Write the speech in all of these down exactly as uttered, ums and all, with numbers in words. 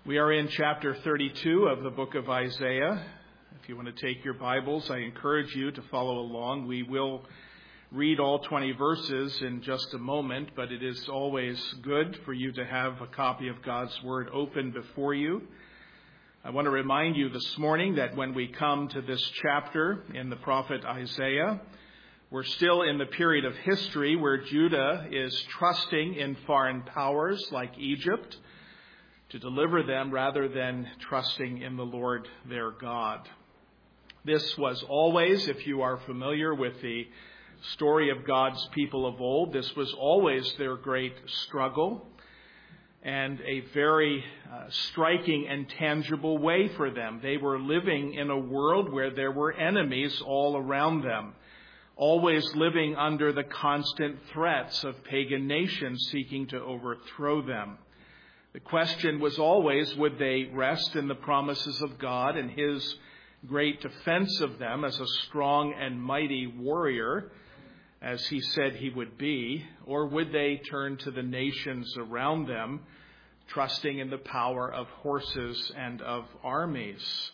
We are in chapter thirty-two of the book of Isaiah. If you want to take your Bibles, I encourage you to follow along. We will read all twenty verses in just a moment, but it is always good for you to have a copy of God's Word open before you. I want to remind you this morning that when we come to this chapter in the prophet Isaiah, we're still in the period of history where Judah is trusting in foreign powers like Egypt to deliver them rather than trusting in the Lord their God. This was always, if you are familiar with the story of God's people of old, this was always their great struggle and a very uh, striking and tangible way for them. They were living in a world where there were enemies all around them, always living under the constant threats of pagan nations seeking to overthrow them. The question was always, would they rest in the promises of God and His great defense of them as a strong and mighty warrior, as He said He would be, or would they turn to the nations around them, trusting in the power of horses and of armies?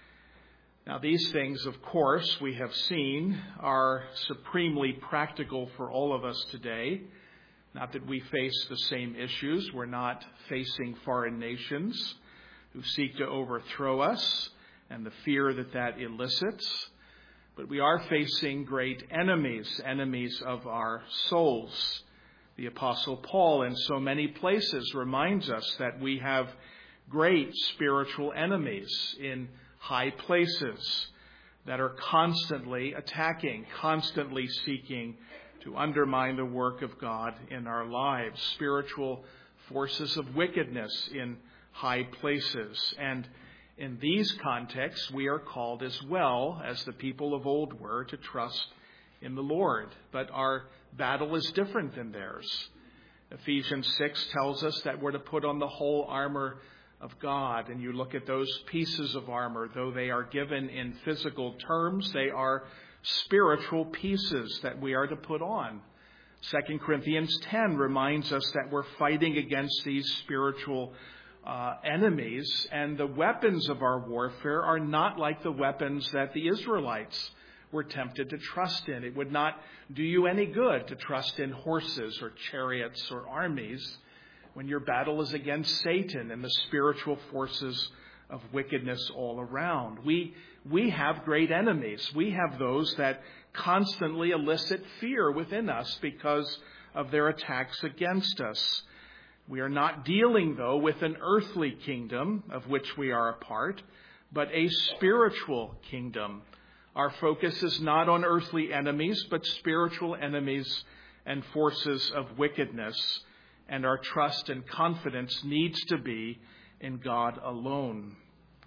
Now, these things, of course, we have seen, are supremely practical for all of us today. Not that we face the same issues. We're not facing foreign nations who seek to overthrow us and the fear that that elicits. But we are facing great enemies, enemies of our souls. The Apostle Paul in so many places reminds us that we have great spiritual enemies in high places that are constantly attacking, constantly seeking to undermine the work of God in our lives, spiritual forces of wickedness in high places. And in these contexts, we are called as well, as the people of old were, to trust in the Lord. But our battle is different than theirs. Ephesians six tells us that we're to put on the whole armor of God. And you look at those pieces of armor, though they are given in physical terms, they are spiritual pieces that we are to put on. Second Corinthians ten reminds us that we're fighting against these spiritual uh, enemies, and the weapons of our warfare are not like the weapons that the Israelites were tempted to trust in. It would not do you any good to trust in horses or chariots or armies when your battle is against Satan and the spiritual forces of wickedness all around. We we have great enemies. We have those that constantly elicit fear within us because of their attacks against us. We are not dealing, though, with an earthly kingdom of which we are a part, but a spiritual kingdom. Our focus is not on earthly enemies, but spiritual enemies and forces of wickedness. And our trust and confidence needs to be in God alone.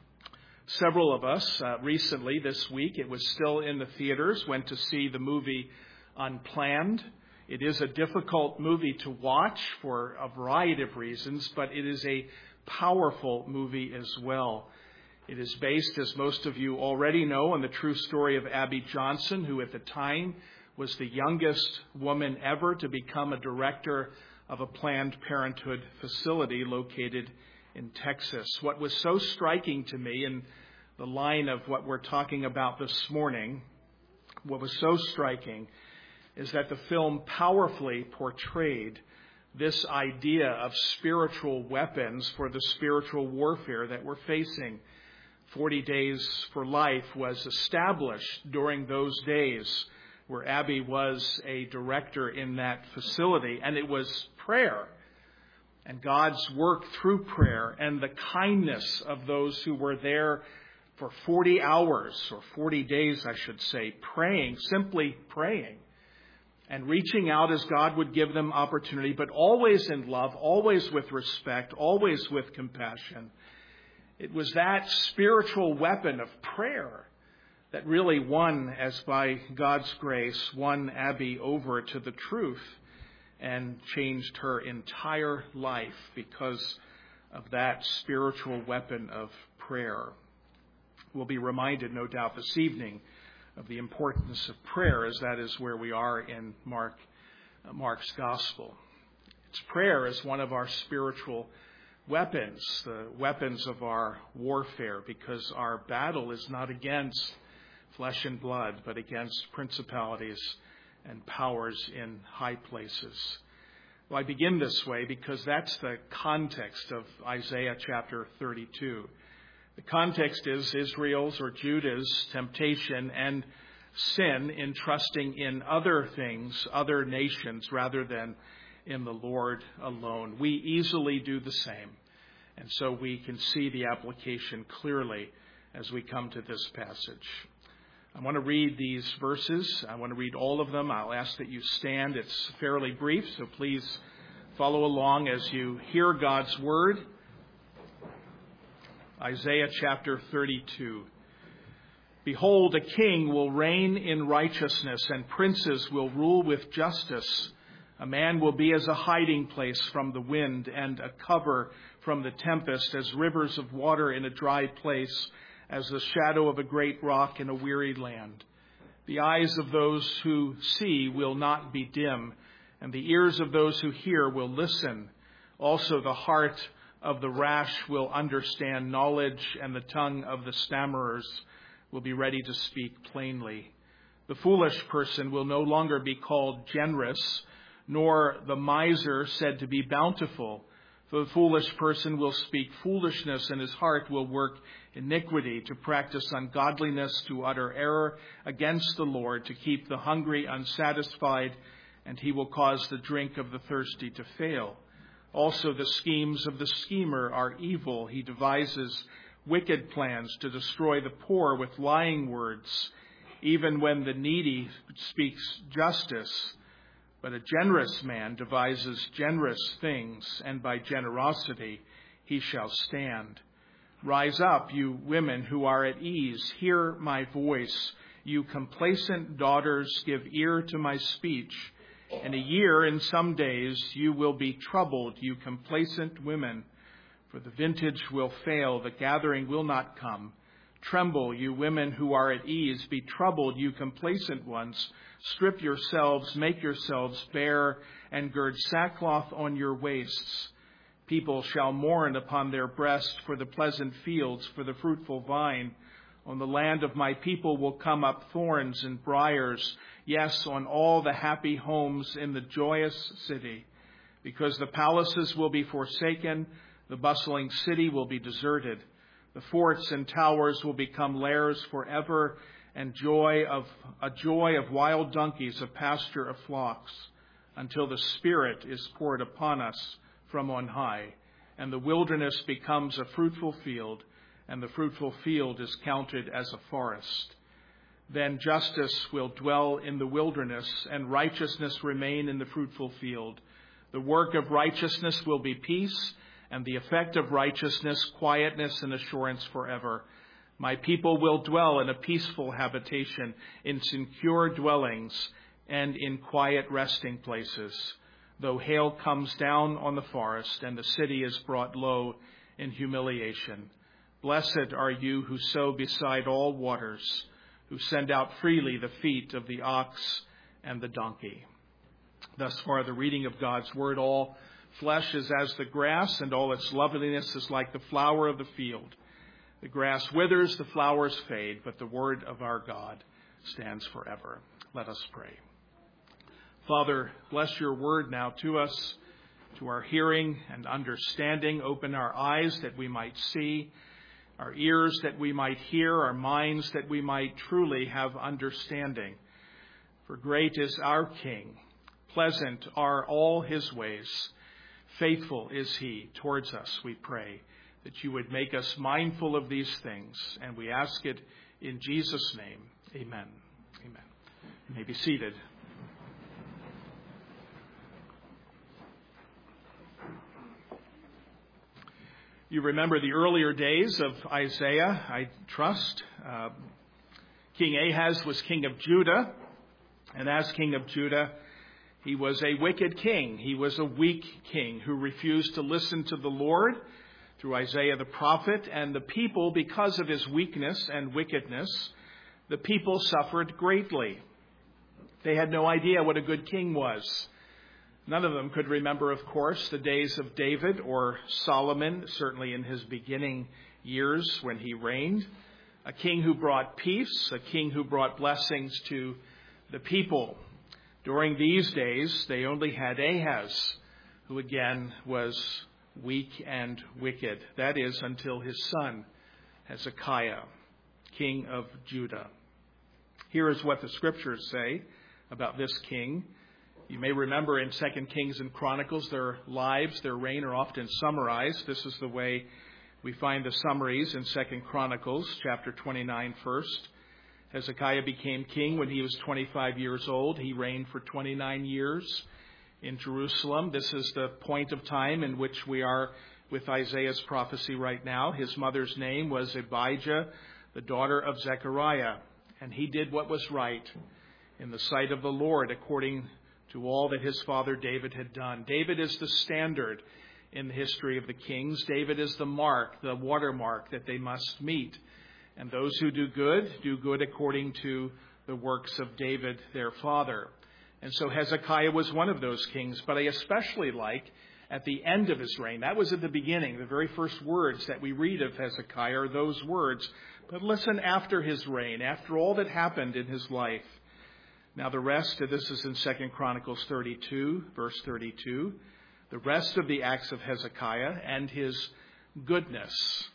Several of us uh, recently this week, it was still in the theaters, went to see the movie Unplanned. It is a difficult movie to watch for a variety of reasons, but it is a powerful movie as well. It is based, as most of you already know, on the true story of Abby Johnson, who at the time was the youngest woman ever to become a director of a Planned Parenthood facility located in Texas. What was so striking to me in the line of what we're talking about this morning, what was so striking is that the film powerfully portrayed this idea of spiritual weapons for the spiritual warfare that we're facing. Forty Days for Life was established during those days where Abby was a director in that facility, and it was prayer and God's work through prayer and the kindness of those who were there for forty hours, or forty days, I should say, praying, simply praying and reaching out as God would give them opportunity, but always in love, always with respect, always with compassion. It was that spiritual weapon of prayer that really won, as by God's grace, won Abby over to the truth and changed her entire life because of that spiritual weapon of prayer. We'll be reminded, no doubt, this evening of the importance of prayer, as that is where we are in Mark, uh, Mark's Gospel. It's prayer is one of our spiritual weapons, the weapons of our warfare, because our battle is not against flesh and blood, but against principalities and powers in high places. Well, I begin this way because that's the context of Isaiah chapter thirty-two. The context is Israel's or Judah's temptation and sin in trusting in other things, other nations, rather than in the Lord alone. We easily do the same. And so we can see the application clearly as we come to this passage. I want to read these verses. I want to read all of them. I'll ask that you stand. It's fairly brief, so please follow along as you hear God's word. Isaiah chapter thirty-two. Behold, a king will reign in righteousness, and princes will rule with justice. A man will be as a hiding place from the wind, and a cover from the tempest, as rivers of water in a dry place, as the shadow of a great rock in a weary land. The eyes of those who see will not be dim, and the ears of those who hear will listen. Also the heart of the rash will understand knowledge, and the tongue of the stammerers will be ready to speak plainly. The foolish person will no longer be called generous, nor the miser said to be bountiful. For the foolish person will speak foolishness, and his heart will work iniquity, to practice ungodliness, to utter error against the Lord, to keep the hungry unsatisfied, and he will cause the drink of the thirsty to fail. Also the schemes of the schemer are evil. He devises wicked plans to destroy the poor with lying words, even when the needy speaks justice. But a generous man devises generous things, and by generosity he shall stand. Rise up, you women who are at ease. Hear my voice. You complacent daughters, give ear to my speech. In a year, in some days, you will be troubled, you complacent women. For the vintage will fail, the gathering will not come. Tremble, you women who are at ease. Be troubled, you complacent ones. Strip yourselves, make yourselves bare, and gird sackcloth on your waists. People shall mourn upon their breast for the pleasant fields, for the fruitful vine. On the land of my people will come up thorns and briars, yes, on all the happy homes in the joyous city. Because the palaces will be forsaken, the bustling city will be deserted. The forts and towers will become lairs forever, and joy of a joy of wild donkeys, a pasture of flocks, until the Spirit is poured upon us from on high, and the wilderness becomes a fruitful field, and the fruitful field is counted as a forest. Then justice will dwell in the wilderness, and righteousness remain in the fruitful field. The work of righteousness will be peace, and the effect of righteousness, quietness and assurance forever. My people will dwell in a peaceful habitation, in secure dwellings, and in quiet resting places. Though hail comes down on the forest, and the city is brought low in humiliation. Blessed are you who sow beside all waters, who send out freely the feet of the ox and the donkey. Thus far the reading of God's word. All flesh is as the grass, and all its loveliness is like the flower of the field. The grass withers, the flowers fade, but the word of our God stands forever. Let us pray. Father, bless your word now to us, to our hearing and understanding. Open our eyes that we might see, our ears that we might hear, our minds that we might truly have understanding. For great is our King. Pleasant are all his ways. Faithful is he towards us, we pray, that you would make us mindful of these things. And we ask it in Jesus' name. Amen. Amen. You may be seated. You remember the earlier days of Isaiah, I trust. Uh, King Ahaz was king of Judah, and as king of Judah, he was a wicked king. He was a weak king who refused to listen to the Lord through Isaiah the prophet, and the people, because of his weakness and wickedness, the people suffered greatly. They had no idea what a good king was. None of them could remember, of course, the days of David or Solomon, certainly in his beginning years when he reigned. A king who brought peace, a king who brought blessings to the people. During these days, they only had Ahaz, who again was weak and wicked. That is, until his son, Hezekiah, king of Judah. Here is what the scriptures say about this king. You may remember in Second Kings and Chronicles, their lives, their reign are often summarized. This is the way we find the summaries in Second Chronicles, chapter twenty-nine first. Hezekiah became king when he was twenty-five years old. He reigned for twenty-nine years in Jerusalem. This is the point of time in which we are with Isaiah's prophecy right now. His mother's name was Abijah, the daughter of Zechariah, and he did what was right in the sight of the Lord according to all that his father David had done. David is the standard in the history of the kings. David is the mark, the watermark that they must meet. And those who do good, do good according to the works of David, their father. And so Hezekiah was one of those kings, but I especially like at the end of his reign. That was at the beginning. The very first words that we read of Hezekiah are those words. But listen after his reign, after all that happened in his life. Now the rest of this is in Second Chronicles thirty-two, verse thirty-two. The rest of the acts of Hezekiah and his goodness.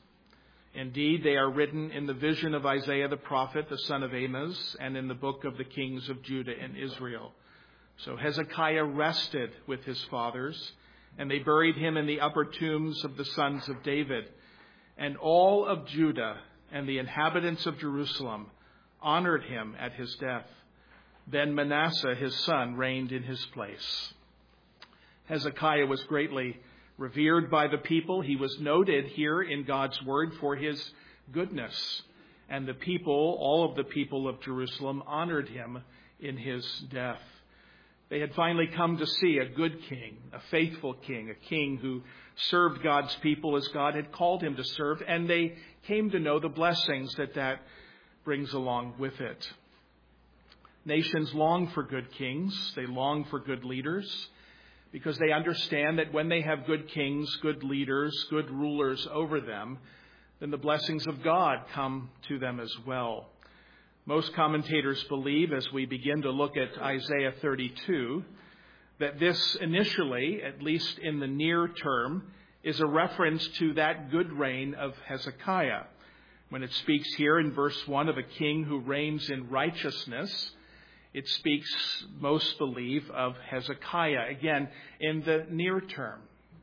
Indeed, they are written in the vision of Isaiah the prophet, the son of Amos, and in the book of the kings of Judah and Israel. So Hezekiah rested with his fathers, and they buried him in the upper tombs of the sons of David. And all of Judah and the inhabitants of Jerusalem honored him at his death. Then Manasseh, his son, reigned in his place. Hezekiah was greatly revered by the people. He was noted here in God's word for his goodness. And the people, all of the people of Jerusalem, honored him in his death. They had finally come to see a good king, a faithful king, a king who served God's people as God had called him to serve. And they came to know the blessings that that brings along with it. Nations long for good kings. They long for good leaders because they understand that when they have good kings, good leaders, good rulers over them, then the blessings of God come to them as well. Most commentators believe, as we begin to look at Isaiah thirty-two, that this initially, at least in the near term, is a reference to that good reign of Hezekiah. When it speaks here in verse one of a king who reigns in righteousness, it speaks, most believe, of Hezekiah, again, in the near term.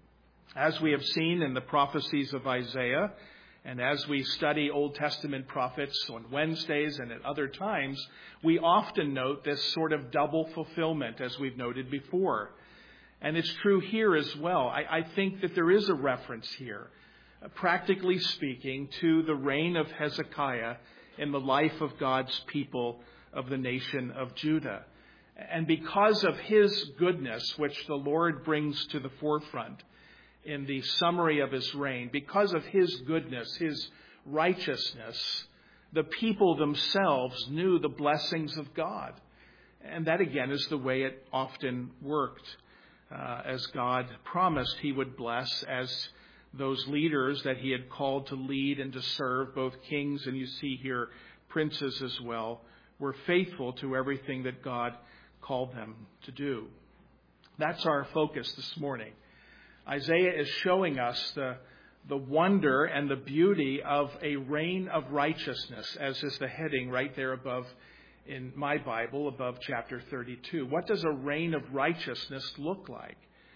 As we have seen in the prophecies of Isaiah, and as we study Old Testament prophets on Wednesdays and at other times, we often note this sort of double fulfillment, as we've noted before. And it's true here as well. I, I think that there is a reference here, uh, practically speaking, to the reign of Hezekiah in the life of God's people of the nation of Judah. And because of his goodness, which the Lord brings to the forefront in the summary of his reign, because of his goodness, his righteousness, the people themselves knew the blessings of God. And that again is the way it often worked, uh, as God promised he would bless as those leaders that he had called to lead and to serve, both kings and you see here princes as well, were faithful to everything that God called them to do. That's our focus this morning. Isaiah is showing us the, the wonder and the beauty of a reign of righteousness, as is the heading right there above in my Bible, above chapter thirty-two. What does a reign of righteousness look like?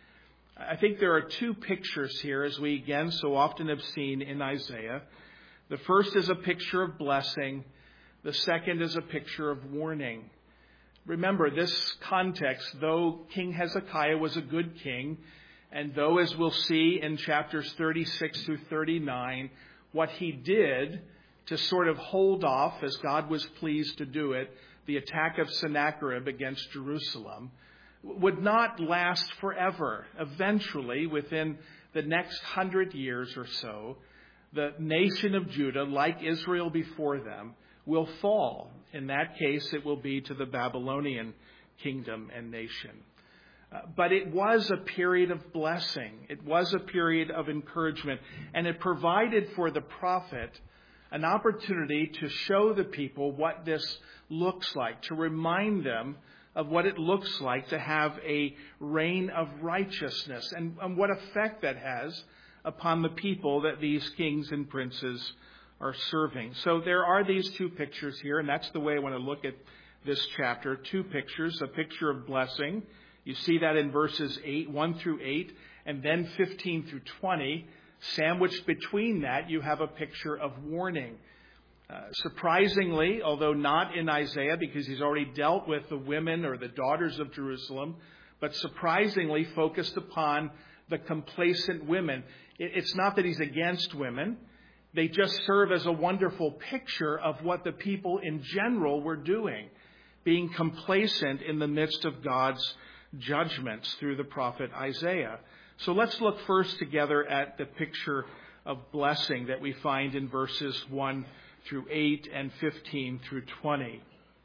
I think there are two pictures here, as we again so often have seen in Isaiah. The first is a picture of blessing. The second is a picture of warning. Remember, this context, though King Hezekiah was a good king, and though, as we'll see in chapters thirty-six through thirty-nine, what he did to sort of hold off, as God was pleased to do it, the attack of Sennacherib against Jerusalem, would not last forever. Eventually, within the next hundred years or so, the nation of Judah, like Israel before them, will fall. In that case, it will be to the Babylonian kingdom and nation. Uh, but it was a period of blessing. It was a period of encouragement. And it provided for the prophet an opportunity to show the people what this looks like, to remind them of what it looks like to have a reign of righteousness and, and what effect that has upon the people that these kings and princes are serving. So there are these two pictures here, and that's the way I want to look at this chapter. Two pictures, a picture of blessing. You see that in verses eight, one through eight, and then fifteen through twenty. Sandwiched between that, you have a picture of warning. Uh, surprisingly, although not in Isaiah, because he's already dealt with the women or the daughters of Jerusalem, but surprisingly focused upon the complacent women. It, it's not that he's against women. They just serve as a wonderful picture of what the people in general were doing, being complacent in the midst of God's judgments through the prophet Isaiah. So let's look first together at the picture of blessing that we find in verses one through eight and fifteen through twenty.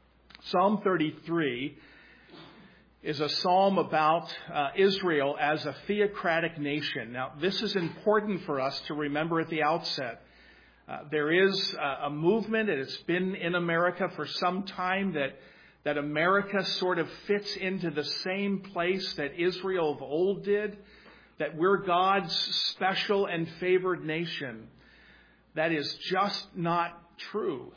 Psalm thirty-three is a psalm about uh, Israel as a theocratic nation. Now, this is important for us to remember at the outset. Uh, there is uh, a movement, and it's been in America for some time, that that America sort of fits into the same place that Israel of old did, that we're God's special and favored nation. That is just not true.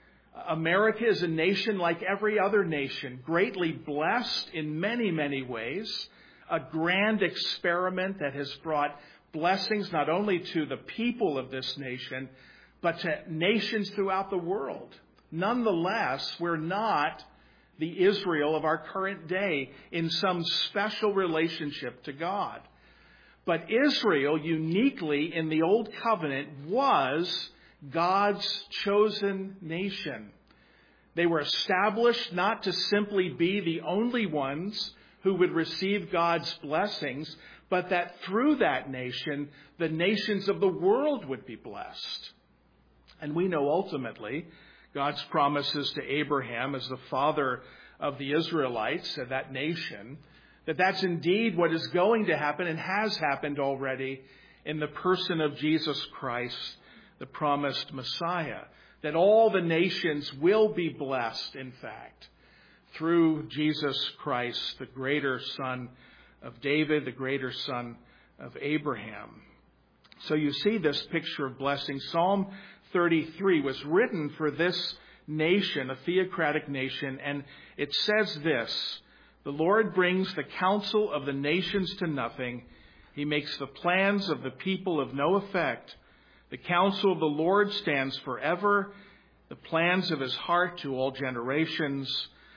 America is a nation like every other nation, greatly blessed in many, many ways, a grand experiment that has brought blessings not only to the people of this nation, but to nations throughout the world. Nonetheless, we're not the Israel of our current day in some special relationship to God. But Israel, uniquely in the Old Covenant, was God's chosen nation. They were established not to simply be the only ones who would receive God's blessings, but that through that nation, the nations of the world would be blessed. And we know ultimately God's promises to Abraham as the father of the Israelites, of that nation, that that's indeed what is going to happen and has happened already in the person of Jesus Christ, the promised Messiah, that all the nations will be blessed, in fact, through Jesus Christ, the greater son of David, the greater son of Abraham. So you see this picture of blessing. Psalm thirty-three was written for this nation, a theocratic nation, and it says this: the Lord brings the counsel of the nations to nothing. He makes the plans of the people of no effect. The counsel of the Lord stands forever, the plans of his heart to all generations.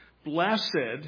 Blessed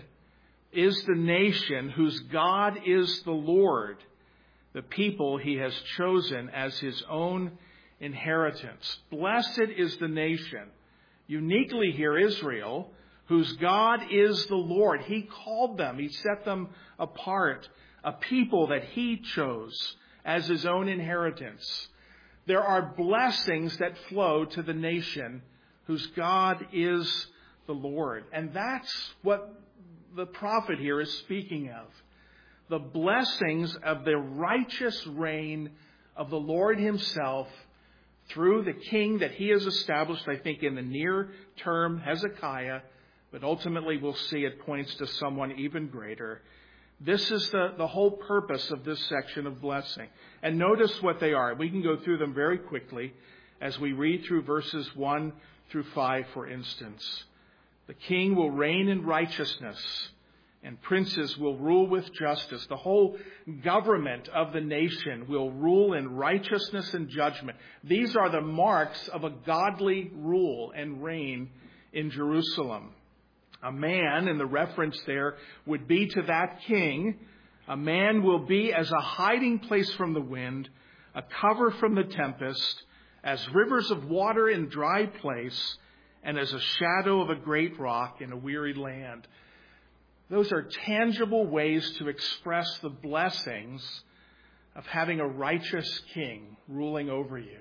is the nation whose God is the Lord, the people he has chosen as his own inheritance. Blessed is the nation, uniquely here Israel, whose God is the Lord. He called them. He set them apart, a people that he chose as his own inheritance. There are blessings that flow to the nation whose God is the Lord. And that's what the prophet here is speaking of. The blessings of the righteous reign of the Lord himself through the king that he has established, I think, in the near term, Hezekiah, but ultimately we'll see it points to someone even greater. This is the, the whole purpose of this section of blessing. And notice what they are. We can go through them very quickly as we read through verses one through five, for instance. The king will reign in righteousness, and princes will rule with justice. The whole government of the nation will rule in righteousness and judgment. These are the marks of a godly rule and reign in Jerusalem. A man, and the reference there would be to that king, a man will be as a hiding place from the wind, a cover from the tempest, as rivers of water in dry place, and as a shadow of a great rock in a weary land. Those are tangible ways to express the blessings of having a righteous king ruling over you.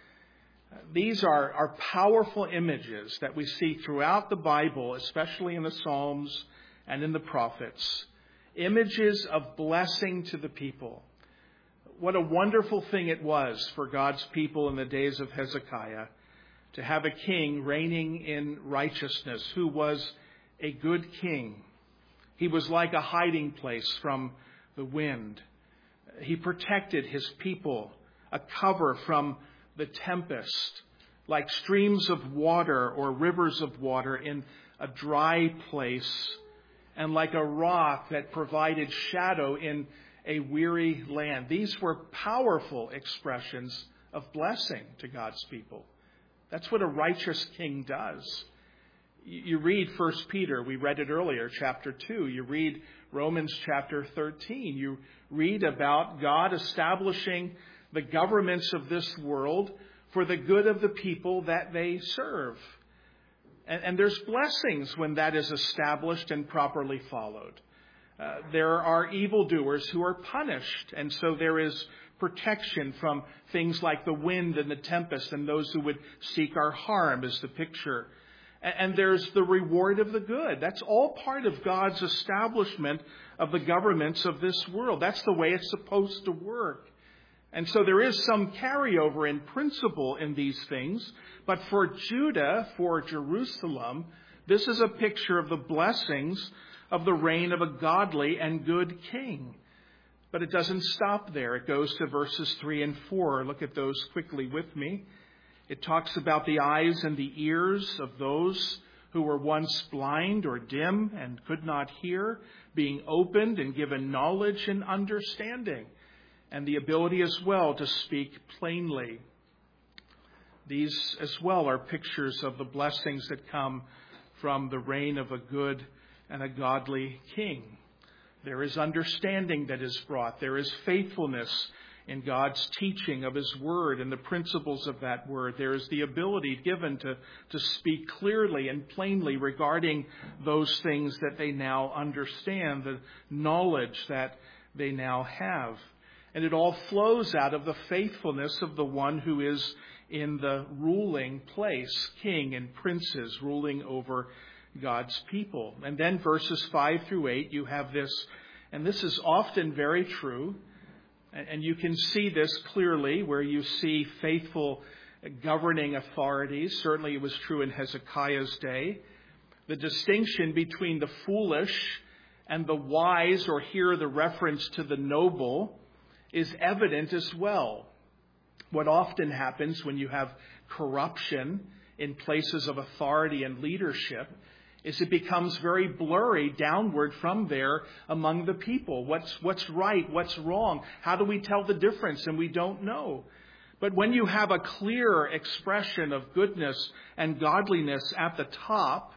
These are, are powerful images that we see throughout the Bible, especially in the Psalms and in the prophets, images of blessing to the people. What a wonderful thing it was for God's people in the days of Hezekiah to have a king reigning in righteousness who was a good king. He was like a hiding place from the wind. He protected his people, a cover from the tempest, like streams of water or rivers of water in a dry place, and like a rock that provided shadow in a weary land. These were powerful expressions of blessing to God's people. That's what a righteous king does. You read First Peter, we read it earlier, chapter two. You read Romans chapter thirteen. You read about God establishing the governments of this world for the good of the people that they serve. And, and there's blessings when that is established and properly followed. Uh, there are evildoers who are punished, and so there is protection from things like the wind and the tempest and those who would seek our harm, is the picture. And, and there's the reward of the good. That's all part of God's establishment of the governments of this world. That's the way it's supposed to work. And so there is some carryover in principle in these things. But for Judah, for Jerusalem, this is a picture of the blessings of the reign of a godly and good king. But it doesn't stop there. It goes to verses three and four. Look at those quickly with me. It talks about the eyes and the ears of those who were once blind or dim and could not hear, being opened and given knowledge and understanding, and the ability as well to speak plainly. These as well are pictures of the blessings that come from the reign of a good and a godly king. There is understanding that is brought. There is faithfulness in God's teaching of His Word and the principles of that Word. There is the ability given to, to speak clearly and plainly regarding those things that they now understand, the knowledge that they now have. And it all flows out of the faithfulness of the one who is in the ruling place, king and princes ruling over God's people. And then verses five through eight, you have this, and this is often very true, and you can see this clearly where you see faithful governing authorities. Certainly it was true in Hezekiah's day. The distinction between the foolish and the wise, or here the reference to the noble, is evident as well. What often happens when you have corruption in places of authority and leadership is it becomes very blurry downward from there among the people. What's, what's right? What's wrong? How do we tell the difference? And we don't know. But when you have a clear expression of goodness and godliness at the top,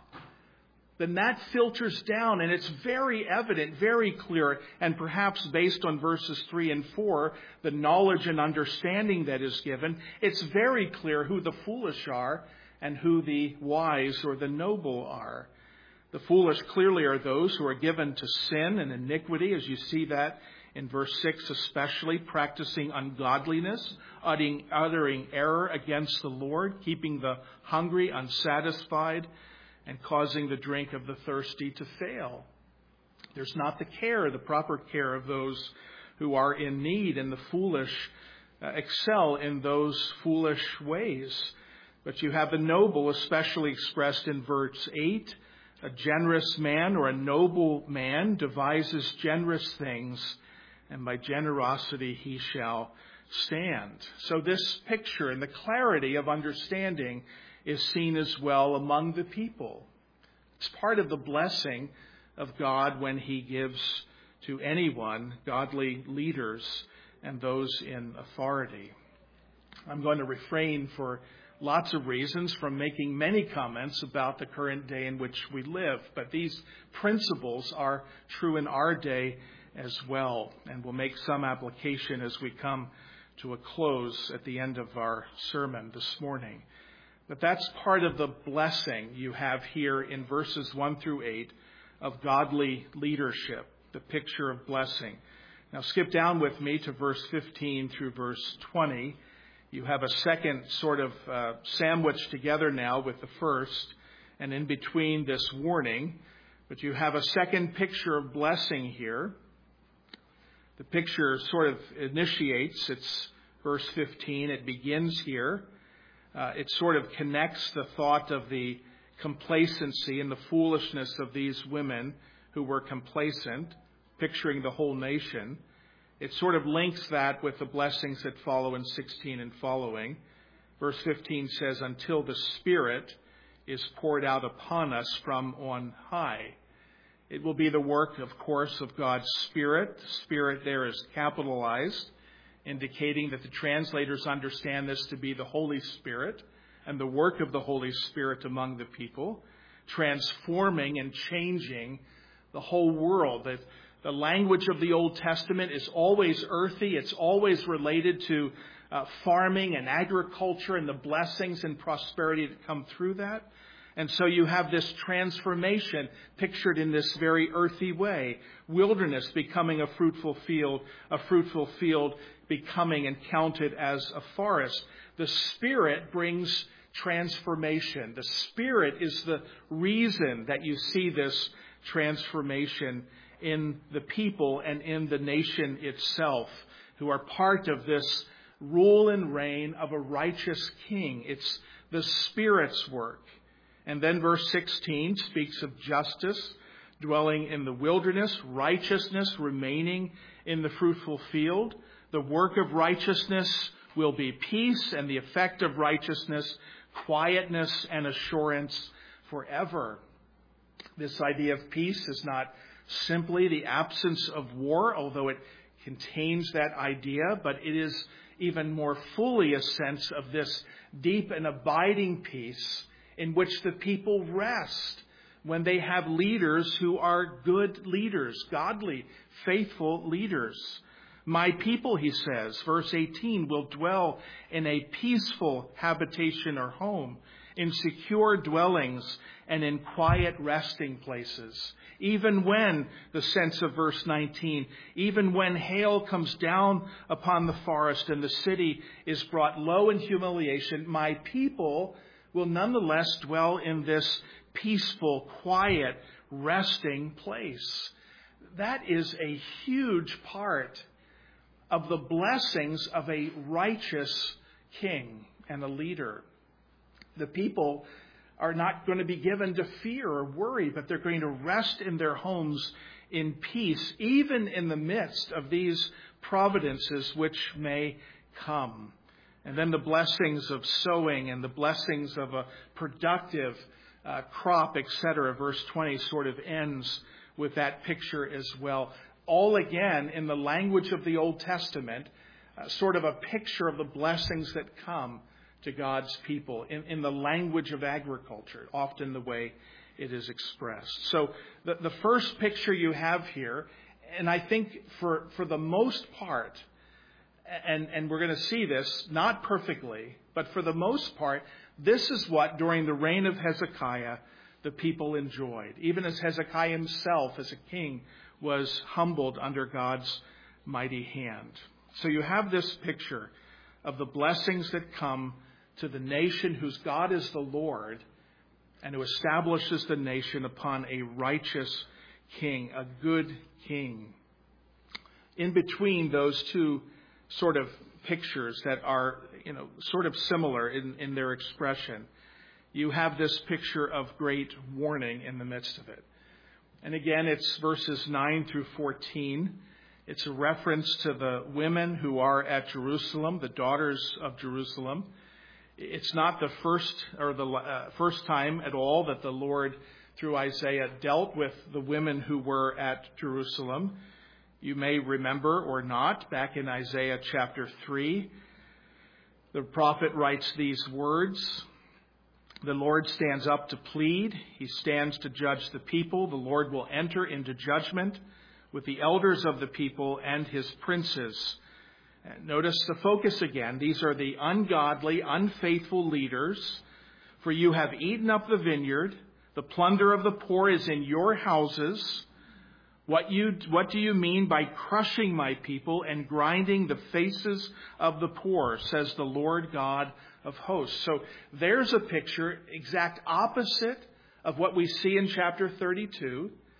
then that filters down, and it's very evident, very clear, and perhaps based on verses three and four, the knowledge and understanding that is given, it's very clear who the foolish are and who the wise or the noble are. The foolish clearly are those who are given to sin and iniquity, as you see that in verse six especially, practicing ungodliness, uttering, uttering error against the Lord, keeping the hungry unsatisfied, and causing the drink of the thirsty to fail. There's not the care, the proper care of those who are in need, and the foolish uh, excel in those foolish ways. But you have the noble, especially expressed in verse eight. A generous man or a noble man devises generous things, and by generosity he shall stand. So this picture and the clarity of understanding is seen as well among the people. It's part of the blessing of God when He gives to anyone godly leaders and those in authority. I'm going to refrain for lots of reasons from making many comments about the current day in which we live, but these principles are true in our day as well, and we'll make some application as we come to a close at the end of our sermon this morning. But that's part of the blessing you have here in verses one through eight of godly leadership, the picture of blessing. Now skip down with me to verse fifteen through verse twenty. You have a second sort of uh, sandwich together now with the first, and in between this warning. But you have a second picture of blessing here. The picture sort of initiates. It's verse fifteen. It begins here. Uh, it sort of connects the thought of the complacency and the foolishness of these women who were complacent, picturing the whole nation. It sort of links that with the blessings that follow in sixteen and following. Verse fifteen says, until the Spirit is poured out upon us from on high. It will be the work, of course, of God's Spirit. Spirit there is capitalized, indicating that the translators understand this to be the Holy Spirit and the work of the Holy Spirit among the people, transforming and changing the whole world. The, the language of the Old Testament is always earthy. It's always related to uh, farming and agriculture and the blessings and prosperity that come through that. And so you have this transformation pictured in this very earthy way. Wilderness becoming a fruitful field, a fruitful field becoming and counted as a forest. The Spirit brings transformation. The Spirit is the reason that you see this transformation in the people and in the nation itself, who are part of this rule and reign of a righteous king. It's the Spirit's work. And then verse sixteen speaks of justice dwelling in the wilderness, righteousness remaining in the fruitful field. The work of righteousness will be peace, and the effect of righteousness, quietness and assurance forever. This idea of peace is not simply the absence of war, although it contains that idea, but it is even more fully a sense of this deep and abiding peace in which the people rest when they have leaders who are good leaders, godly, faithful leaders. My people, he says, verse eighteen, will dwell in a peaceful habitation or home, in secure dwellings and in quiet resting places. Even when, the sense of verse nineteen, even when hail comes down upon the forest and the city is brought low in humiliation, my people will nonetheless dwell in this peaceful, quiet, resting place. That is a huge part of the blessings of a righteous king and a leader. The people are not going to be given to fear or worry, but they're going to rest in their homes in peace, even in the midst of these providences which may come. And then the blessings of sowing and the blessings of a productive uh, crop, et cetera. Verse twenty sort of ends with that picture as well. All again in the language of the Old Testament, uh, sort of a picture of the blessings that come to God's people in, in the language of agriculture, often the way it is expressed. So the, the first picture you have here, and I think for, for the most part, And, and we're going to see this, not perfectly, but for the most part, this is what, during the reign of Hezekiah, the people enjoyed. Even as Hezekiah himself, as a king, was humbled under God's mighty hand. So you have this picture of the blessings that come to the nation whose God is the Lord, and who establishes the nation upon a righteous king, a good king. In between those two sort of pictures that are, you know, sort of similar in, in their expression, you have this picture of great warning in the midst of it. And again, it's verses nine through fourteen. It's a reference to the women who are at Jerusalem, the daughters of Jerusalem. It's not the first or the uh, first time at all that the Lord, through Isaiah, dealt with the women who were at Jerusalem. You may remember or not, back in Isaiah chapter three, the prophet writes these words. The Lord stands up to plead. He stands to judge the people. The Lord will enter into judgment with the elders of the people and his princes. Notice the focus again. These are the ungodly, unfaithful leaders. For you have eaten up the vineyard. The plunder of the poor is in your houses. What you, what do you mean by crushing my people and grinding the faces of the poor, says the Lord God of hosts. So there's a picture, exact opposite of what we see in chapter thirty-two.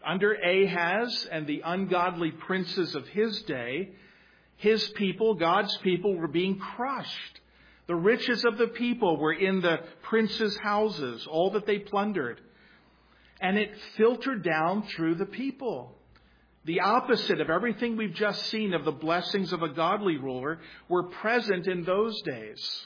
Under Ahaz and the ungodly princes of his day, his people, God's people, were being crushed. The riches of the people were in the princes' houses, all that they plundered. And it filtered down through the people. The opposite of everything we've just seen of the blessings of a godly ruler were present in those days.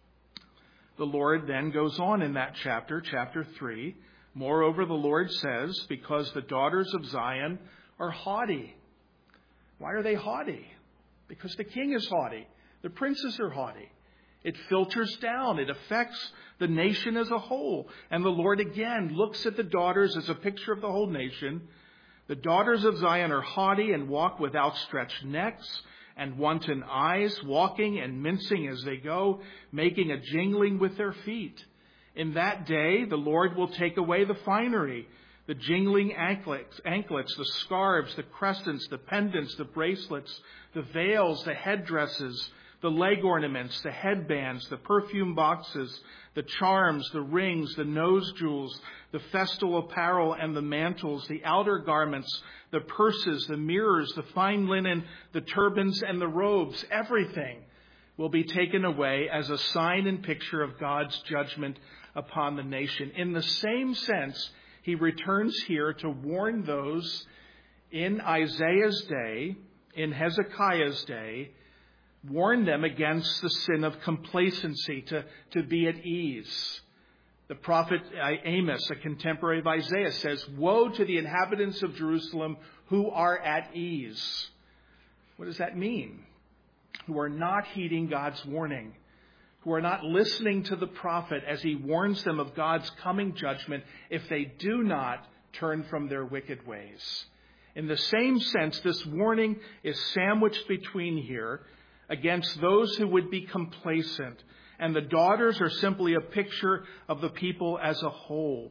The Lord then goes on in that chapter, chapter three. Moreover, the Lord says, because the daughters of Zion are haughty. Why are they haughty? Because the king is haughty. The princes are haughty. It filters down. It affects the nation as a whole. And the Lord again looks at the daughters as a picture of the whole nation. The daughters of Zion are haughty and walk with outstretched necks and wanton eyes, walking and mincing as they go, making a jingling with their feet. In that day, the Lord will take away the finery, the jingling anklets, anklets, the scarves, the crescents, the pendants, the bracelets, the veils, the headdresses, the leg ornaments, the headbands, the perfume boxes, the charms, the rings, the nose jewels, the festal apparel and the mantles, the outer garments, the purses, the mirrors, the fine linen, the turbans and the robes. Everything will be taken away as a sign and picture of God's judgment upon the nation. In the same sense, he returns here to warn those in Isaiah's day, in Hezekiah's day, warn them against the sin of complacency, to, to be at ease. The prophet Amos, a contemporary of Isaiah, says, "Woe to the inhabitants of Jerusalem who are at ease." What does that mean? Who are not heeding God's warning, who are not listening to the prophet as he warns them of God's coming judgment if they do not turn from their wicked ways. In the same sense, this warning is sandwiched between here against those who would be complacent. And the daughters are simply a picture of the people as a whole.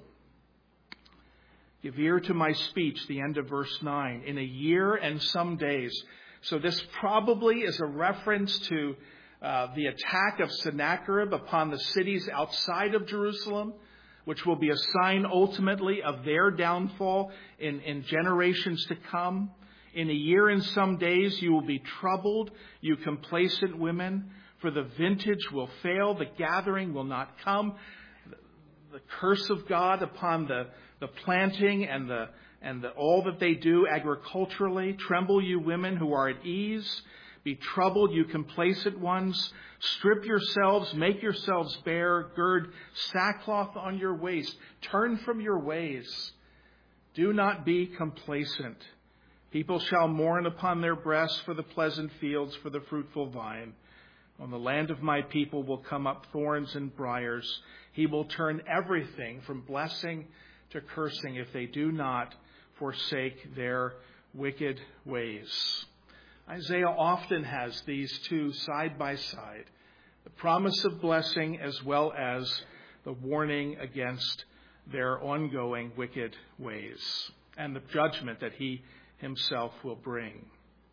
Give ear to my speech, the end of verse nine. In a year and some days. So this probably is a reference to uh, the attack of Sennacherib upon the cities outside of Jerusalem, which will be a sign ultimately of their downfall in, in generations to come. In a year and some days you will be troubled, you complacent women, for the vintage will fail, the gathering will not come. The curse of God upon the, the planting and the and the, all that they do agriculturally. Tremble, you women who are at ease. Be troubled, you complacent ones. Strip yourselves, make yourselves bare. Gird sackcloth on your waist. Turn from your ways. Do not be complacent. People shall mourn upon their breasts for the pleasant fields, for the fruitful vine. On the land of my people will come up thorns and briars. He will turn everything from blessing to cursing if they do not forsake their wicked ways. Isaiah often has these two side by side, the promise of blessing as well as the warning against their ongoing wicked ways and the judgment that he himself will bring.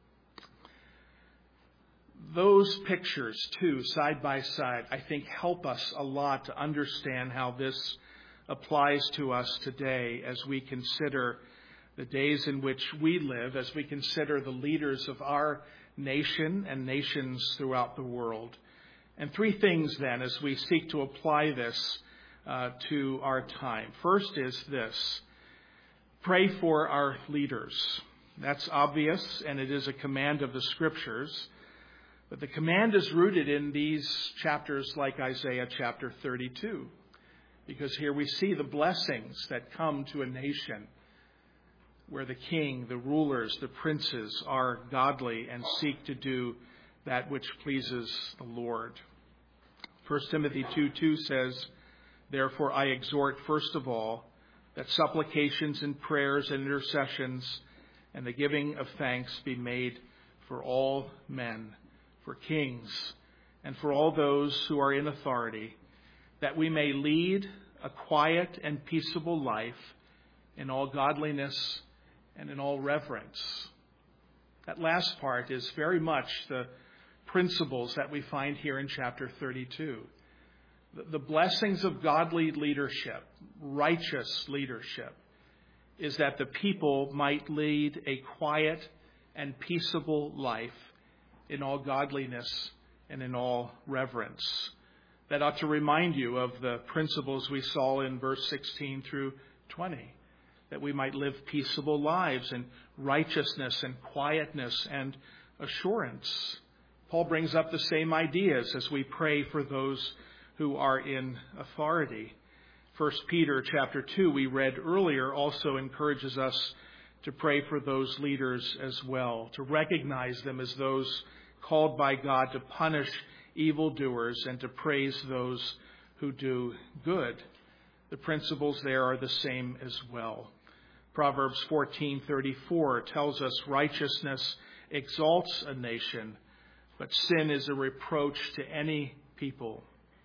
Those pictures, too, side by side, I think help us a lot to understand how this applies to us today as we consider the days in which we live, as we consider the leaders of our nation and nations throughout the world. And three things, then, as we seek to apply this uh, to our time. First is this: pray for our leaders. That's obvious, and it is a command of the Scriptures. But the command is rooted in these chapters like Isaiah chapter thirty-two, because here we see the blessings that come to a nation where the king, the rulers, the princes are godly and seek to do that which pleases the Lord. First Timothy two two says, "Therefore I exhort first of all that supplications and prayers and intercessions and the giving of thanks be made for all men, for kings, and for all those who are in authority, that we may lead a quiet and peaceable life in all godliness and in all reverence." That last part is very much the principles that we find here in chapter thirty-two. The blessings of godly leadership, righteous leadership, is that the people might lead a quiet and peaceable life in all godliness and in all reverence. That ought to remind you of the principles we saw in verse sixteen through twenty, that we might live peaceable lives in righteousness and quietness and assurance. Paul brings up the same ideas as we pray for those who are in authority. First Peter chapter two, we read earlier, also encourages us to pray for those leaders as well, to recognize them as those called by God to punish evildoers and to praise those who do good. The principles there are the same as well. Proverbs fourteen thirty-four tells us righteousness exalts a nation, but sin is a reproach to any people.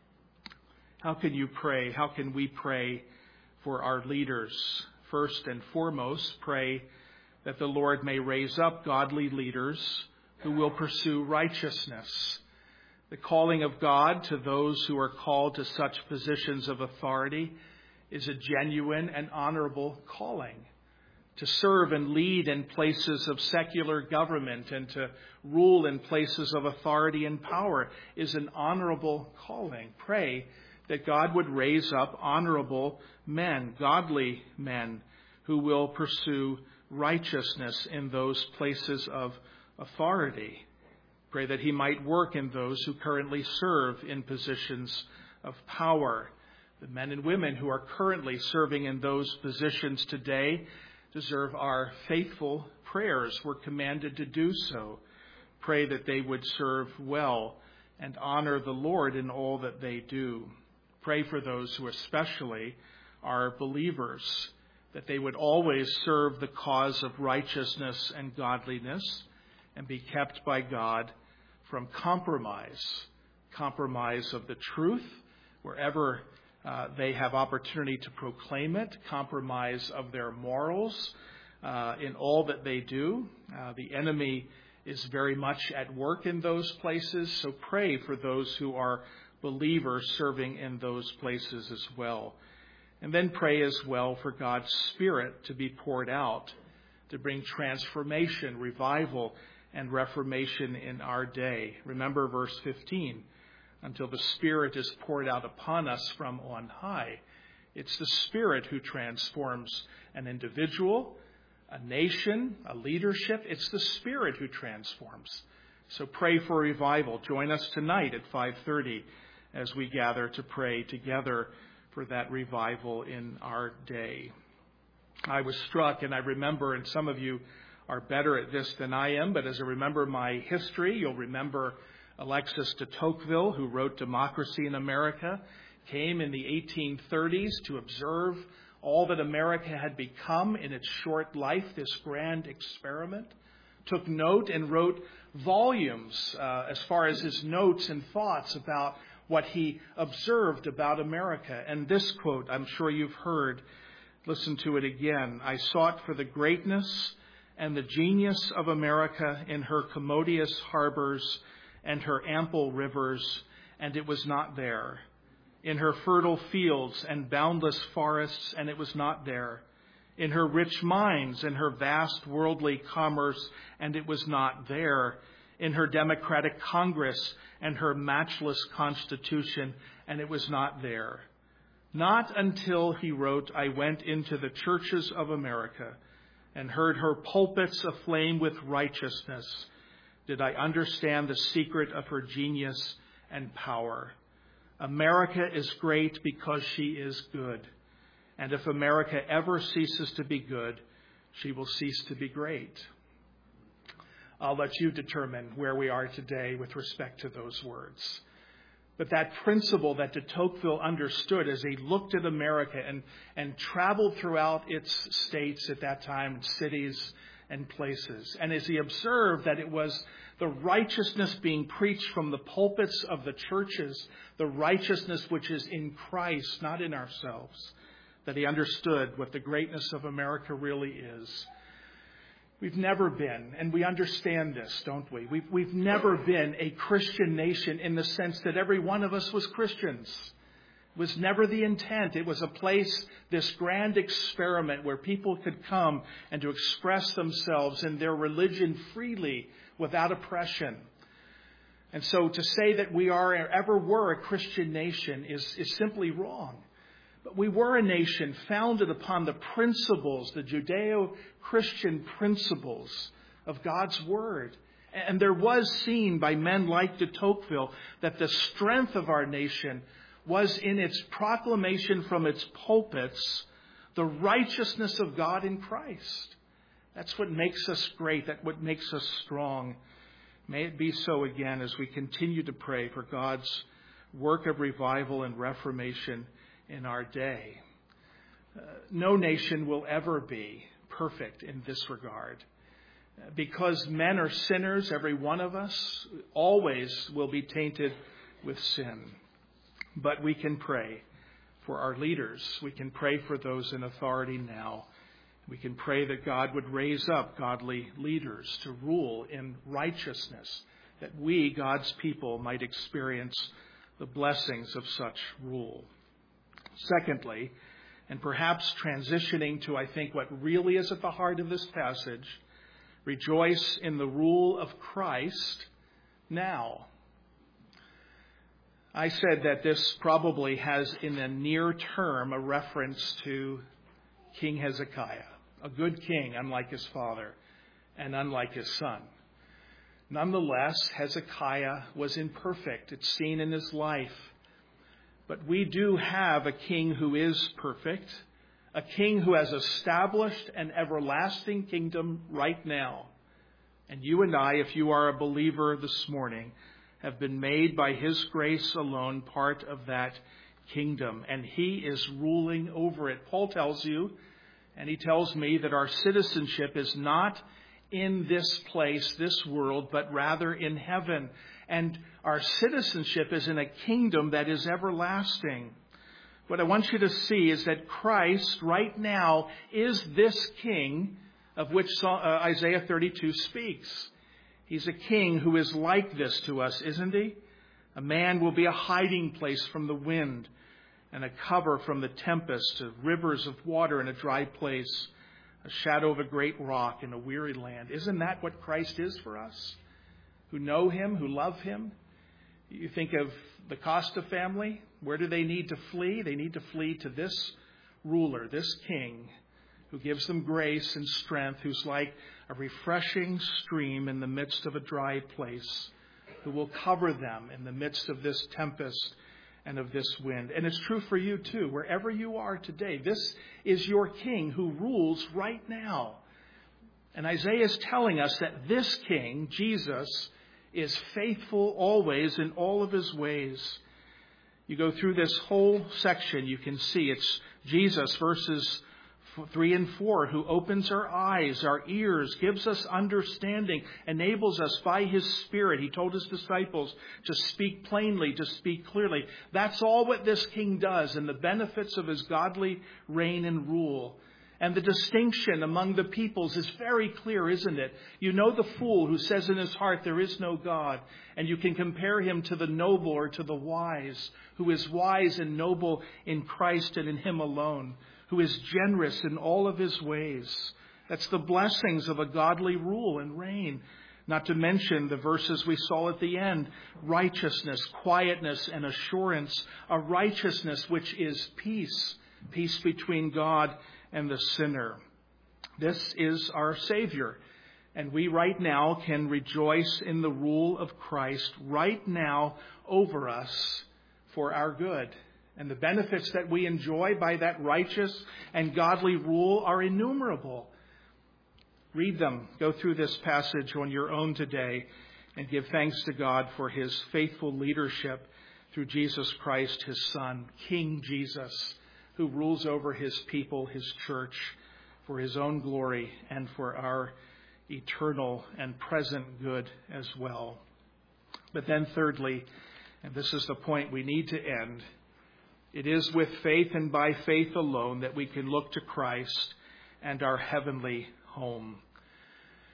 How can you pray? How can we pray for our leaders? First and foremost, pray that the Lord may raise up godly leaders who will pursue righteousness. The calling of God to those who are called to such positions of authority is a genuine and honorable calling. To serve and lead in places of secular government and to rule in places of authority and power is an honorable calling. Pray that God would raise up honorable men, godly men, who will pursue righteousness in those places of authority. Pray that he might work in those who currently serve in positions of power. The men and women who are currently serving in those positions today deserve our faithful prayers. We're commanded to do so. Pray that they would serve well and honor the Lord in all that they do. Pray for those who especially are believers, that they would always serve the cause of righteousness and godliness and be kept by God from compromise, compromise of the truth, wherever uh, they have opportunity to proclaim it, compromise of their morals uh, in all that they do. Uh, the enemy is very much at work in those places, so pray for those who are believers serving in those places as well. And then pray as well for God's Spirit to be poured out, to bring transformation, revival, and reformation in our day. Remember verse fifteen, until the Spirit is poured out upon us from on high. It's the Spirit who transforms an individual, a nation, a leadership. It's the Spirit who transforms. So pray for revival. Join us tonight at five thirty as we gather to pray together for that revival in our day. I was struck, and I remember, and some of you are better at this than I am, but as I remember my history, you'll remember Alexis de Tocqueville, who wrote Democracy in America, came in the eighteen thirties to observe all that America had become in its short life, this grand experiment, took note and wrote volumes uh, as far as his notes and thoughts about what he observed about America. And this quote, I'm sure you've heard, listen to it again. I sought for the greatness and the genius of America in her commodious harbors and her ample rivers, and it was not there. In her fertile fields and boundless forests, and it was not there. In her rich mines and her vast worldly commerce, and it was not there. In her democratic Congress and her matchless Constitution, and it was not there. Not until, he wrote, I went into the churches of America and heard her pulpits aflame with righteousness did I understand the secret of her genius and power. America is great because she is good. And if America ever ceases to be good, she will cease to be great. I'll let you determine where we are today with respect to those words. But that principle that de Tocqueville understood as he looked at America and, and traveled throughout its states at that time, cities and places, and as he observed that it was the righteousness being preached from the pulpits of the churches, the righteousness which is in Christ, not in ourselves, that he understood what the greatness of America really is. We've never been, and we understand this, don't we? We've, we've never been a Christian nation in the sense that every one of us was Christians. It was never the intent. It was a place, this grand experiment where people could come and to express themselves in their religion freely without oppression. And so to say that we are or ever were a Christian nation is, is simply wrong. But we were a nation founded upon the principles, the Judeo-Christian principles of God's Word. And there was seen by men like de Tocqueville that the strength of our nation was in its proclamation from its pulpits, the righteousness of God in Christ. That's what makes us great. That's what makes us strong. May it be so again as we continue to pray for God's work of revival and reformation in our day. Uh, no nation will ever be perfect in this regard. Because men are sinners, every one of us always will be tainted with sin. But we can pray for our leaders. We can pray for those in authority now. We can pray that God would raise up godly leaders to rule in righteousness, that we, God's people, might experience the blessings of such rule. Secondly, and perhaps transitioning to, I think, what really is at the heart of this passage, rejoice in the rule of Christ now. I said that this probably has in the near term a reference to King Hezekiah, a good king, unlike his father and unlike his son. Nonetheless, Hezekiah was imperfect. It's seen in his life. But we do have a king who is perfect, a king who has established an everlasting kingdom right now. And you and I, if you are a believer this morning, have been made by his grace alone part of that kingdom. And he is ruling over it. Paul tells you, and he tells me, that our citizenship is not in this place, this world, but rather in heaven. And our citizenship is in a kingdom that is everlasting. What I want you to see is that Christ right now is this king of which Isaiah thirty-two speaks. He's a king who is like this to us, isn't he? A man will be a hiding place from the wind and a cover from the tempest, of rivers of water in a dry place, a shadow of a great rock in a weary land. Isn't that what Christ is for us? Who know him, who love him. You think of the Costa family. Where do they need to flee? They need to flee to this ruler, this king, who gives them grace and strength, who's like a refreshing stream in the midst of a dry place, who will cover them in the midst of this tempest and of this wind. And it's true for you too, wherever you are today. This is your king who rules right now. And Isaiah is telling us that this king, Jesus, is faithful always in all of his ways. You go through this whole section, you can see it's Jesus, verses three and four, who opens our eyes, our ears, gives us understanding, enables us by his Spirit. He told his disciples to speak plainly, to speak clearly. That's all what this king does, and the benefits of his godly reign and rule. And the distinction among the peoples is very clear, isn't it? You know the fool who says in his heart there is no God, and you can compare him to the noble or to the wise, who is wise and noble in Christ and in him alone, who is generous in all of his ways. That's the blessings of a godly rule and reign. Not to mention the verses we saw at the end, righteousness, quietness, and assurance, a righteousness which is peace, peace between God and the sinner. This is our Savior, and we right now can rejoice in the rule of Christ right now over us for our good. And the benefits that we enjoy by that righteous and godly rule are innumerable. Read them. Go through this passage on your own today and give thanks to God for his faithful leadership through Jesus Christ, his Son, King Jesus, who rules over his people, his church, for his own glory and for our eternal and present good as well. But then thirdly, and this is the point we need to end, it is with faith and by faith alone that we can look to Christ and our heavenly home.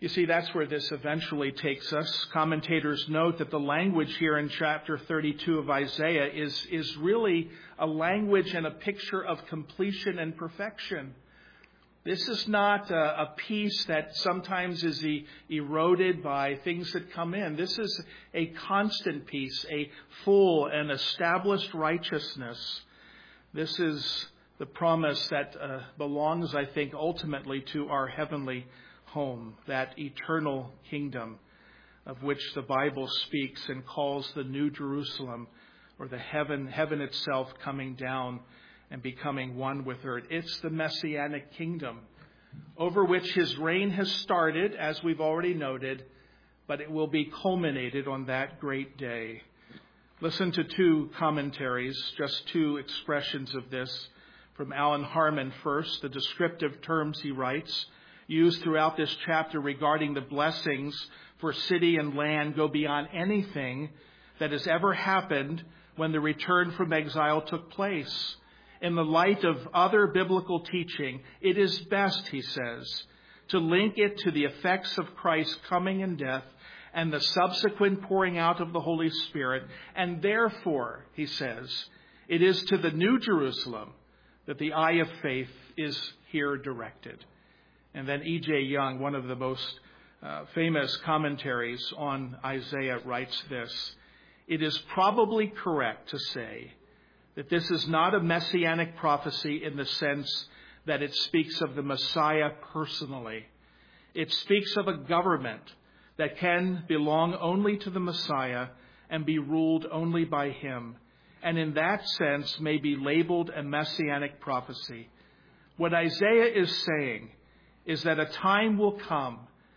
You see, that's where this eventually takes us. Commentators note that the language here in chapter thirty-two of Isaiah is, is really a language and a picture of completion and perfection. This is not a, a peace that sometimes is e- eroded by things that come in. This is a constant peace, a full and established righteousness. This is the promise that uh, belongs, I think, ultimately to our heavenly home, that eternal kingdom of which the Bible speaks and calls the New Jerusalem, or the heaven, heaven itself coming down and becoming one with earth. It's the Messianic kingdom over which his reign has started, as we've already noted, but it will be culminated on that great day. Listen to two commentaries, just two expressions of this. From Alan Harmon first, the descriptive terms he writes, used throughout this chapter regarding the blessings for city and land, go beyond anything that has ever happened when the return from exile took place. In the light of other biblical teaching, it is best, he says, to link it to the effects of Christ's coming and death and the subsequent pouring out of the Holy Spirit. And therefore, he says, it is to the New Jerusalem that the eye of faith is here directed. And then E J Young, one of the most uh, famous commentaries on Isaiah, writes this: it is probably correct to say that this is not a messianic prophecy in the sense that it speaks of the Messiah personally. It speaks of a government that can belong only to the Messiah and be ruled only by him, and in that sense may be labeled a messianic prophecy. What Isaiah is saying is that a time will come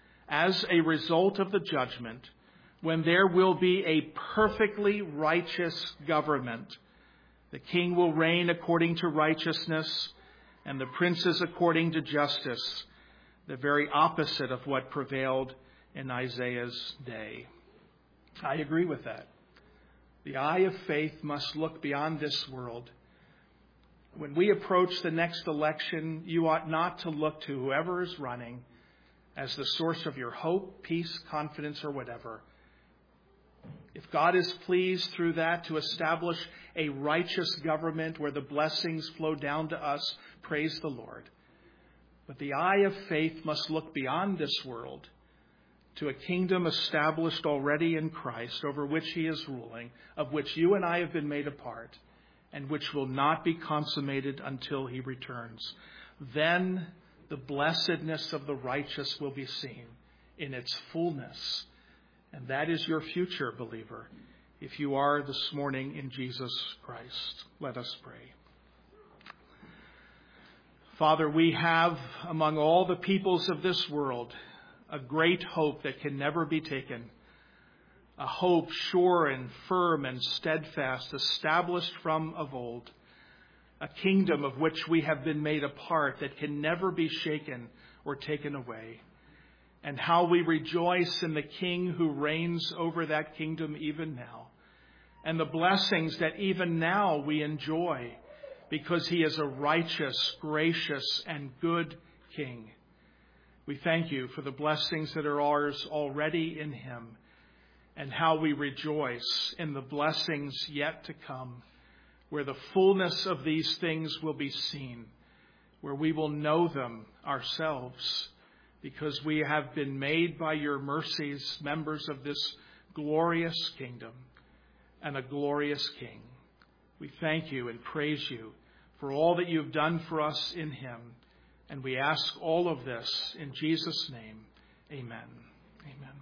as a result of the judgment when there will be a perfectly righteous government. The king will reign according to righteousness and the princes according to justice, the very opposite of what prevailed in Isaiah's day. I agree with that. The eye of faith must look beyond this world. When we approach the next election, you ought not to look to whoever is running as the source of your hope, peace, confidence, or whatever. If God is pleased through that to establish a righteous government where the blessings flow down to us, praise the Lord. But the eye of faith must look beyond this world to a kingdom established already in Christ, over which he is ruling, of which you and I have been made a part, and which will not be consummated until he returns. Then the blessedness of the righteous will be seen in its fullness. And that is your future, believer, if you are this morning in Jesus Christ. Let us pray. Father, we have among all the peoples of this world a great hope that can never be taken. A hope sure and firm and steadfast, established from of old. A kingdom of which we have been made a part that can never be shaken or taken away. And how we rejoice in the King who reigns over that kingdom even now. And the blessings that even now we enjoy because he is a righteous, gracious, and good King. We thank you for the blessings that are ours already in him, and how we rejoice in the blessings yet to come, where the fullness of these things will be seen, where we will know them ourselves, because we have been made by your mercies members of this glorious kingdom and a glorious King. We thank you and praise you for all that you've done for us in him. And we ask all of this in Jesus' name. Amen. Amen.